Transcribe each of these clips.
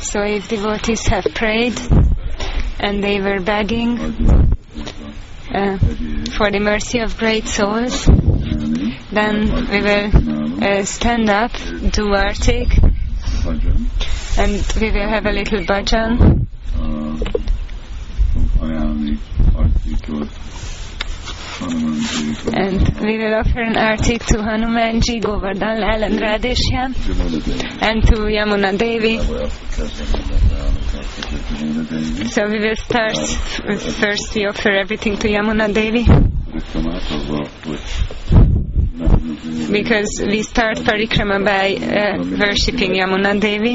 So if devotees have prayed and they were begging for the mercy of great souls, then we will stand up, do artik, and we will have a little bhajan. And we will offer an artik to Hanumanji, Govardhan Lal and Radheshyam, and to Yamuna Devi. So we will start, first we offer everything to Yamuna Devi, because we start parikrama by worshipping Yamuna Devi.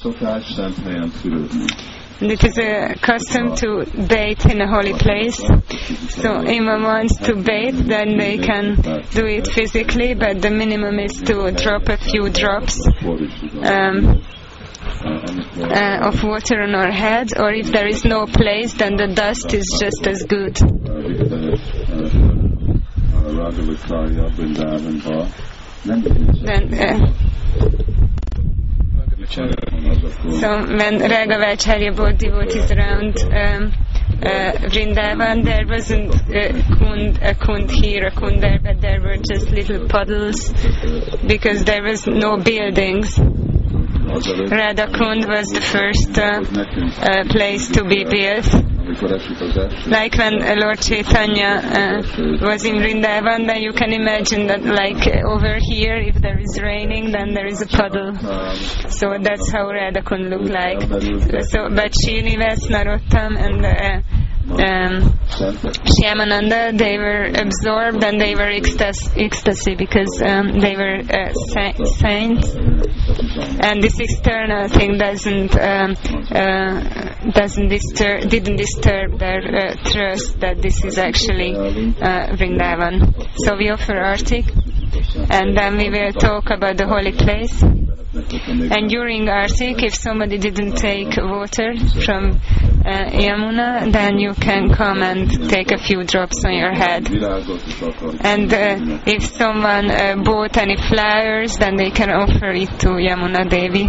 And it is a custom to bathe in a holy place. So if one wants to bathe, then they can do it physically, but the minimum is to drop a few drops of water on our head, or if there is no place, then the dust is just as good. So when Raghavacharya brought devotees around Vrindavan, there wasn't a kund here, a kund there, but there were just little puddles, because there was no buildings. Radha Kund was the first place to be built. Like when Lord Chaitanya was in Vrindavan, then you can imagine that like over here, if there is raining, then there is a puddle. So that's how Radha Kund looked like. So, but Srinivas, Narottam and Shyamananda, they were absorbed and they were ecstasy, because they were saints, and this external thing didn't disturb their trust that this is actually Vrindavan. So we offer artik, and then we will talk about the holy place. And during artik, if somebody didn't take water from Yamuna, then you can come and take a few drops on your head. And if someone bought any flowers, then they can offer it to Yamuna Devi.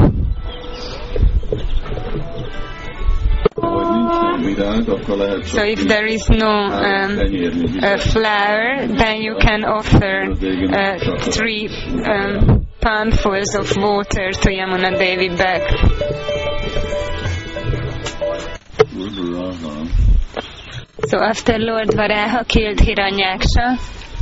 So if there is no flower, then you can offer 3 palmfuls of water to Yamuna Devi back. So after Lord Varaha killed Hiranyaksha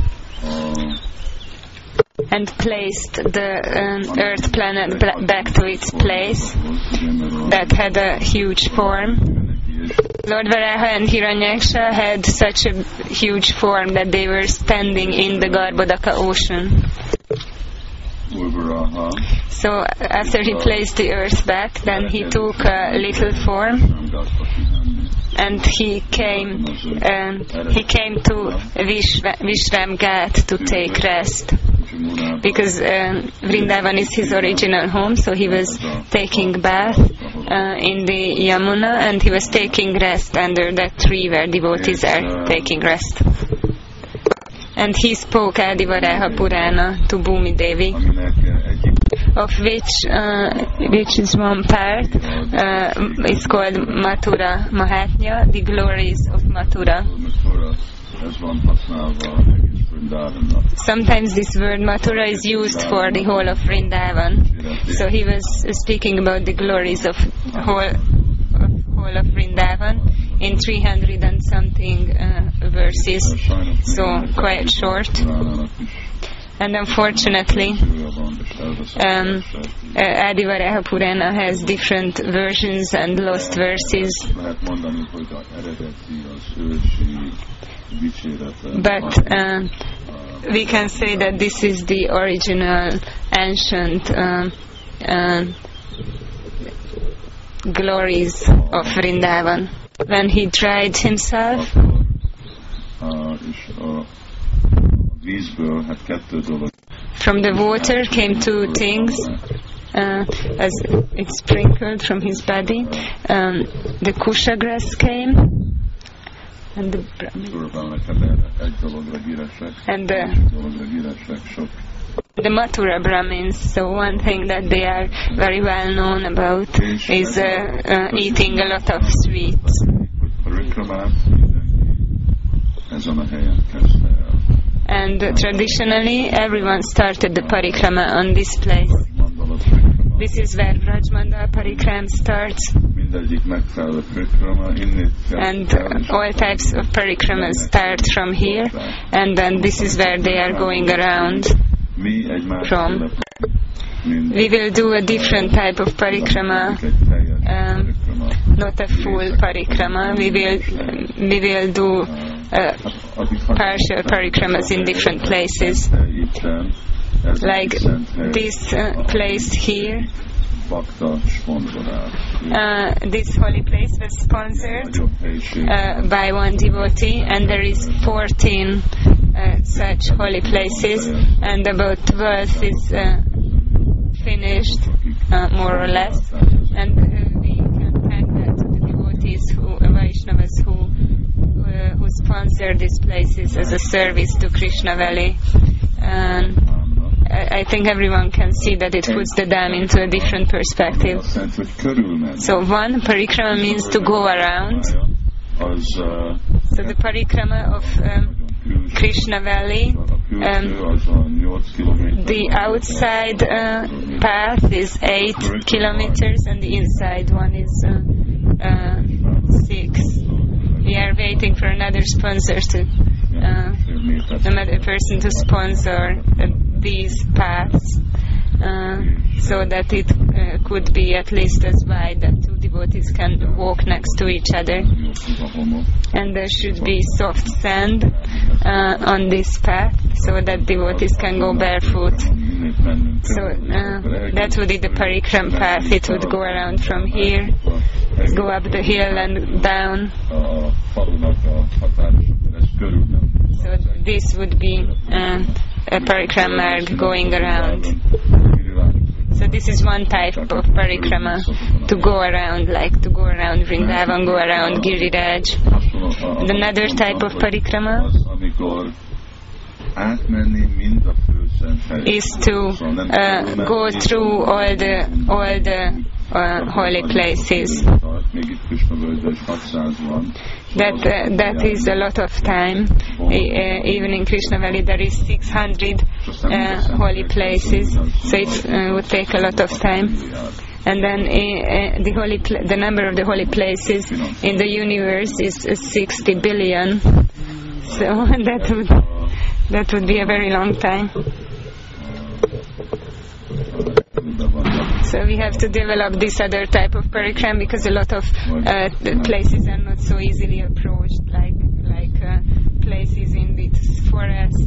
and placed the earth planet back to its place that had a huge form, Lord Varaha and Hiranyaksha had such a huge form that they were standing in the Garbhodaka ocean. So after he placed the earth back, then he took a little form, and he came to Vishramghat to take rest, because Vrindavan is his original home. So he was taking bath in the Yamuna, and he was taking rest under that tree where devotees are taking rest. And he spoke Adivaraha Purana to Bhumi Devi, of which is one part is called Mathura Mahatmya, the glories of Mathura. Sometimes this word Mathura is used for the whole of Vrindavan. So he was speaking about the glories of whole of Vrindavan in 300 and something verses, so quite short. And unfortunately, Adivaraha Purana has different versions and lost verses. But we can say that this is the original ancient glories of Vrindavan. When he dried himself, from the water came 2 things, as it sprinkled from his body. The kusha grass came, and the The Mathura Brahmins, so one thing that they are very well known about is eating a lot of sweets. And traditionally everyone started the parikrama on this place. This is where Vrajmandal Parikram starts. And all types of parikramas start from here, and then this is where they are going around from. We will do a different type of parikrama, not a full parikrama. We will do partial parikramas in different places, like this place here. This holy place was sponsored by one devotee, and there is 14 such holy places, and about 12 is finished, more or less. And we can thank that to the devotees, Vaishnavas, who sponsor these places as a service to Krishna Valley. I think everyone can see that it puts the dam into a different perspective. So one, parikrama means to go around. So the parikrama of Krishna Valley, the outside path is 8 kilometers and the inside one is 6. We are waiting for another sponsor another person to sponsor these paths, so that it could be at least as wide that two devotees can walk next to each other. And there should be soft sand on this path so that devotees can go barefoot. So that would be the parikram path. It would go around from here, go up the hill and down. So this would be a parikrama marg going around. So this is one type of parikrama, to go around, like to go around Vrindavan, go around Giriraj. And another type of parikrama is to go through all the holy places. That is a lot of time. Even in Krishna Valley there is 600 holy places, so it would take a lot of time. And then the number of the holy places in the universe is 60 billion. So that would be a very long time. So we have to develop this other type of parikram, because a lot of places are not so easily approached, like places in the forest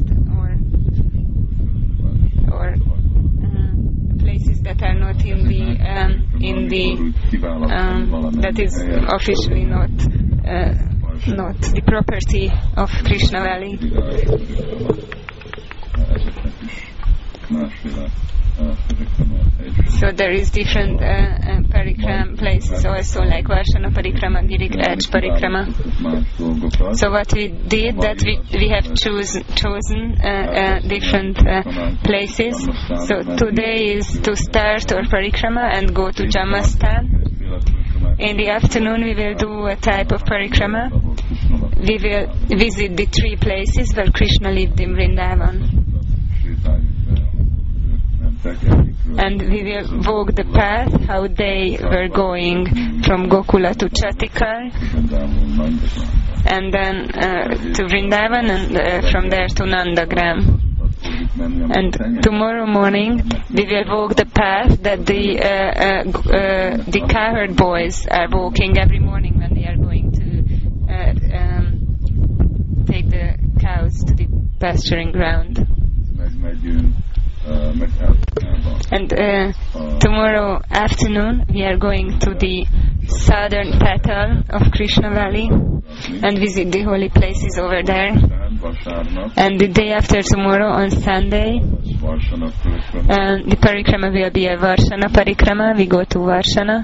or places that are not in the that is officially not the property of Krishna Valley. So there is different parikram places also, like Varshana Parikrama, Giriraj Parikrama. So what we did, that we have chosen different places. So today is to start our parikrama and go to Jamastan. In the afternoon we will do a type of parikrama. We will visit the 3 places where Krishna lived in Vrindavan. And we will walk the path how they were going from Gokula to Chatikar, and then to Vrindavan, and from there to Nandagram. And tomorrow morning we will walk the path that the cowherd boys are walking every morning when they are going to take the cows to the pasturing ground. And tomorrow afternoon we are going to the southern petal of Krishna Valley and visit the holy places over there. And the day after tomorrow, on Sunday, the parikrama will be a Varshana Parikrama. We go to Varshana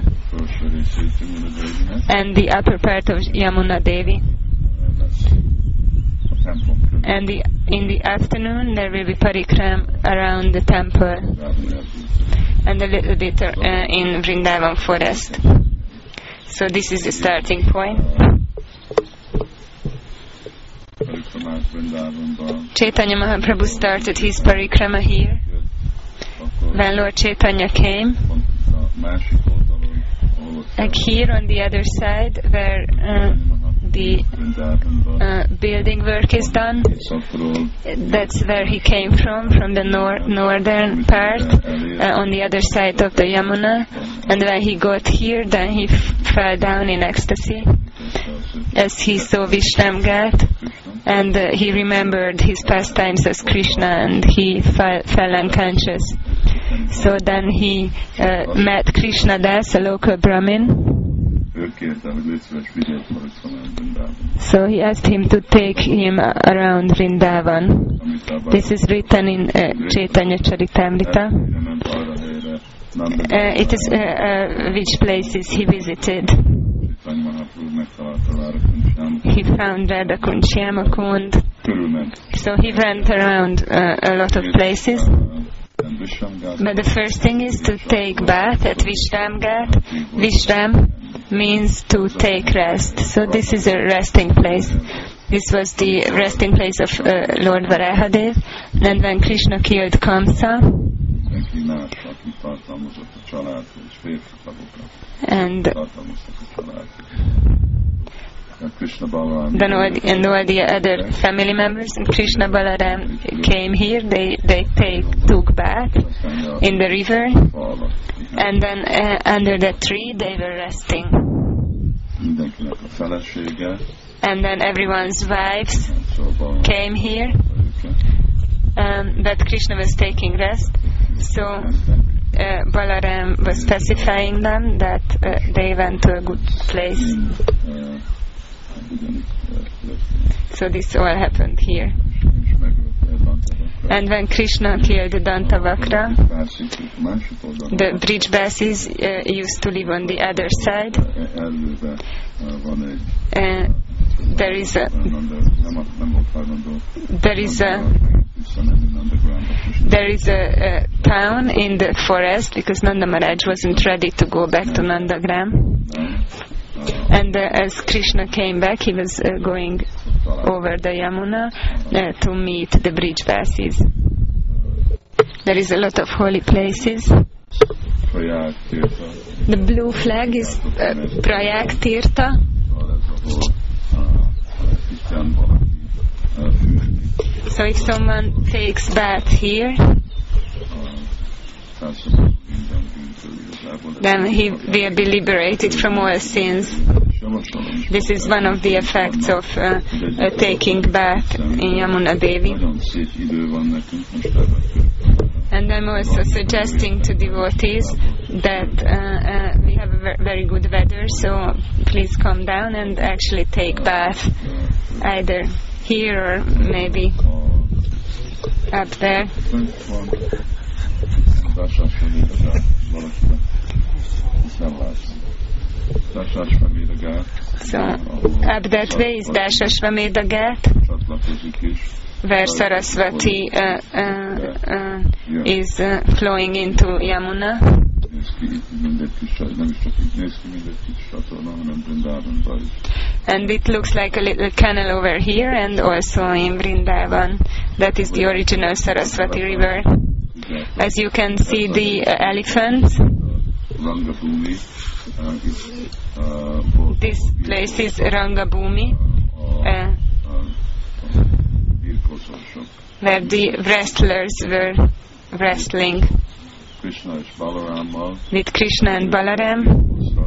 and the upper part of Yamuna Devi. And in the afternoon there will be parikram around the temple and a little bit in Vrindavan forest. So this is the starting point. Chaitanya Mahaprabhu started his parikrama here. When Lord Chaitanya came, like here on the other side where the building work is done, that's where he came from the northern part, on the other side of the Yamuna. And when he got here, then he fell down in ecstasy as he saw Vishramghat, and he remembered his pastimes as Krishna, and he fell unconscious. So then he met Krishna Das, a local Brahmin. So he asked him to take him around Vrindavan. This is written in Chaitanya Charitamrita. It is which places he visited. He found Radha Kund, Shyama Kund. So he went around a lot of places. But the first thing is to take bath at Vishramghat. Vishram means to take rest. So this is a resting place. This was the resting place of Lord Varahadev. And when Krishna killed Kamsa, and then all the other family members and Krishna Balaram came here. They took bath in the river, and then under the tree they were resting. And then everyone's wives came here, but Krishna was taking rest. So Balaram was specifying them that they went to a good place. So this all happened here. And when Krishna killed Dantavakra, the Brijbasis used to live on the other side. There is a town in the forest, because Nanda Maharaj wasn't ready to go back to Nandagram. And as Krishna came back, he was going over the Yamuna to meet the Brijbasis. There is a lot of holy places. The blue flag is Prayag Tirtha. So if someone takes bath here, then he will be liberated from all sins. This is one of the effects of taking bath in Yamuna Devi. And I'm also suggesting to devotees that we have a very good weather, so please come down and actually take bath, either here or maybe up there. So up that way is Dasashvamedha Ghat, where Saraswati is flowing into Yamuna. And it looks like a little canal over here, and also in Vrindavan. That is the original Saraswati river. As you can see, the elephants. This place is Rangabhumi, where the wrestlers were wrestling with Krishna and Balaram.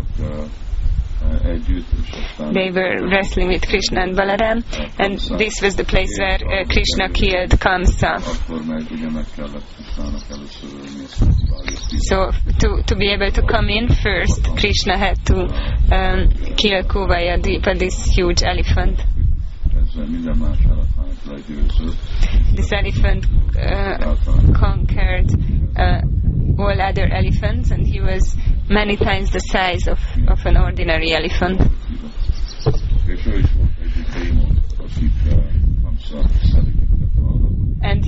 They were wrestling with Krishna and Balaram, and this was the place where Krishna killed Kamsa. So to be able to come in first, Krishna had to kill Kuvayadipa, this huge elephant. This elephant conquered all other elephants, and he was many times the size of an ordinary elephant.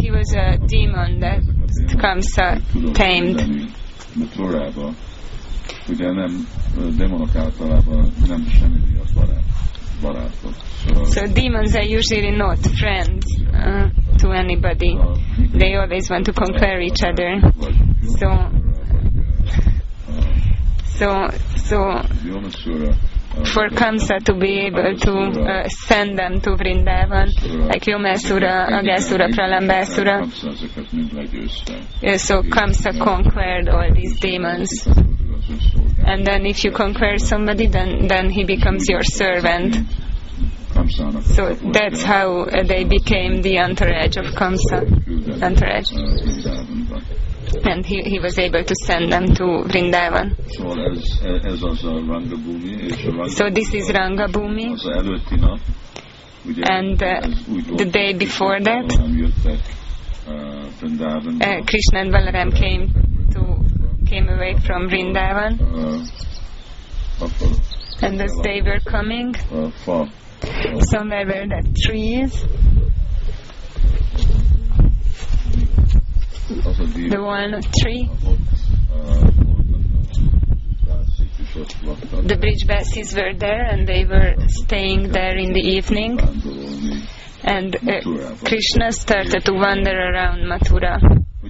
he was a demon that Kamsa tamed. Ugye nem, démonok általában nem semmi miatt barátok. So demons are usually not friends to anybody. They always want to conquer each other. So for Kamsa to be able to send them to Vrindavan, like Vyomesura, Aghasura, Pralambasura, so Kamsa conquered all these demons. And then if you conquer somebody, then he becomes your servant. So that's how they became the entourage of Kamsa. Entourage. And he was able to send them to Vrindavan. So this is Rangabhumi. And the day before that, Krishna and Balaram came away from Vrindavan. And as they were coming, somewhere were the trees. The walnut tree. The Brijbasis were there and they were staying there in the evening. And Krishna started to wander around Mathura.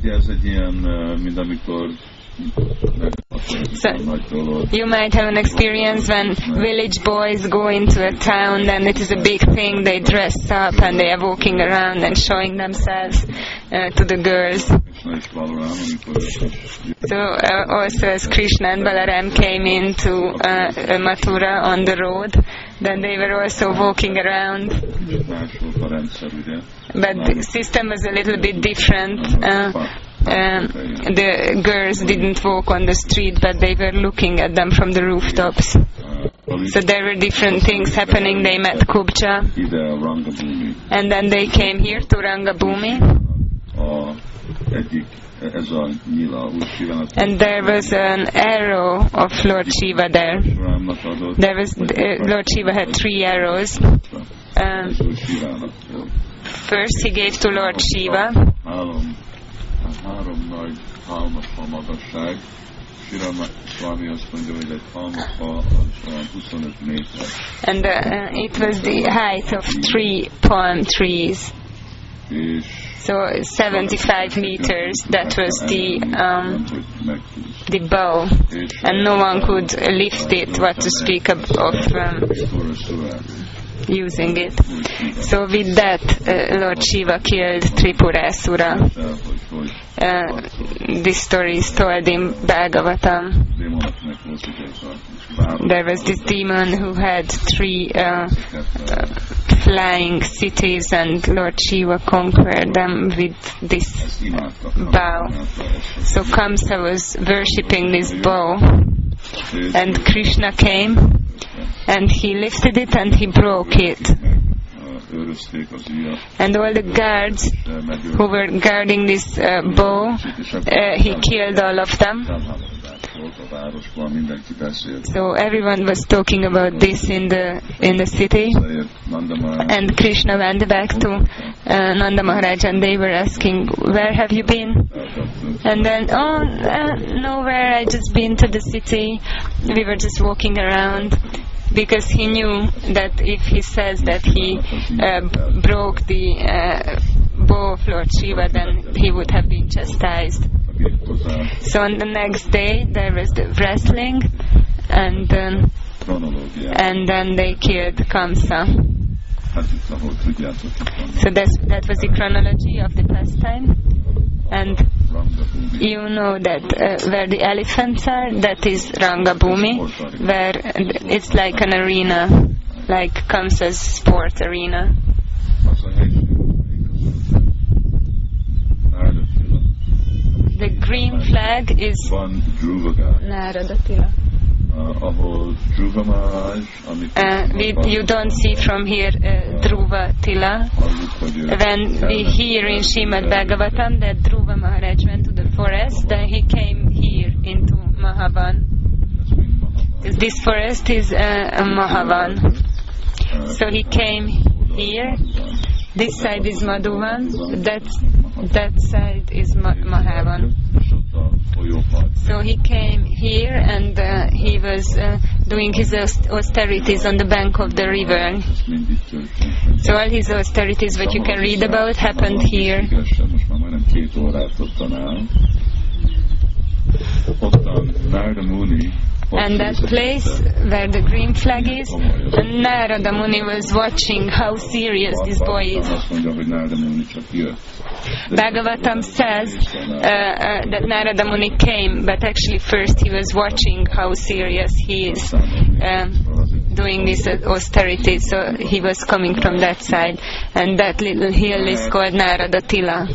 So you might have an experience when village boys go into a town, then it is a big thing, they dress up and they are walking around and showing themselves to the girls. So also as Krishna and Balaram came into Mathura on the road, then they were also walking around. But the system was a little bit different. The girls didn't walk on the street, but they were looking at them from the rooftops. So there were different things happening. They met Kubja, and then they came here to Rangabhumi. And there was an arrow of Lord Shiva there. Lord Shiva had 3 arrows. First he gave to Lord Shiva. And it was the height of 3 palm trees. So 75 meters, that was the bow, and no one could lift it, what to speak of using it. So with that, Lord Shiva killed Tripurasura. This story is told in Bhagavatam. There was this demon who had 3 flying cities, and Lord Shiva conquered them with this bow. So Kamsa was worshipping this bow, and Krishna came and he lifted it and he broke it. And all the guards who were guarding this bow, he killed all of them. So everyone was talking about this in the city. And Krishna went back to Nanda Maharaj and they were asking, where have you been? And then, nowhere, I just been to the city. We were just walking around. Because he knew that if he says that he broke the bow of Lord Shiva, then he would have been chastised. So on the next day there was the wrestling, and then they killed Kamsa. So that was the chronology of the pastime. And you know that where the elephants are, that is Rangabhumi, where it's like an arena, like Kamsa's sport arena. The green flag is Naradatila. You don't see from here Dhruva Tila. When we hear in Srimad Bhagavatam that Dhruva Maharaj went to the forest, then he came here into Mahavan. This forest is Mahavan. So he came here. This side is Madhuvan. That side is Mahavan. És ott a folyópart. So he came here and he was doing his austerities on the bank of the river. Ez mindig történt. So all his austerities, what you can read about, happened here. Most már majdnem 2 órát ottan áll. Ottan Narada Muni. And that place where the green flag is, and Narada Muni was watching how serious this boy is. Azt mondja, hogy Narada Muni csak jött. Bhagavatam says that Narada Muni came, but actually first he was watching how serious he is doing this austerity, so he was coming from that side. And that little hill is called Narada Tila.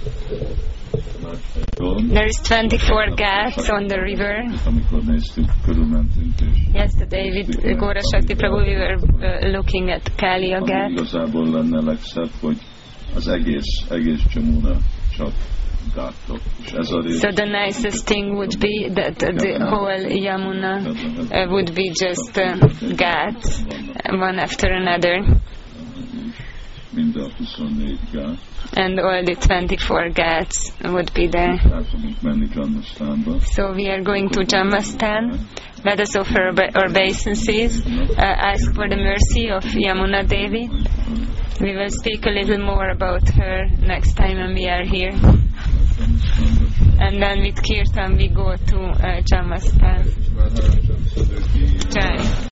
There is 24 ghats on the river. Amikor néztük, körülmentünk, és Yesterday with Gora Shakti Prabhu we were looking at Kalia Ghat. igazából lenne legszebb, hogy az egész Jamuna csak gátok. És ez a rész, So the nicest thing would be that the whole Yamuna would be just ghats, one after another, mind a 24 gát. and all the 24 ghats would be there. El fogunk menni Janmastánba. So we are going to Jammastan. Let us offer obeisances, ask for the mercy of Yamuna Devi. We will speak a little more about her next time when we are here. And then with Kirtan we go to Jammastan. Jai.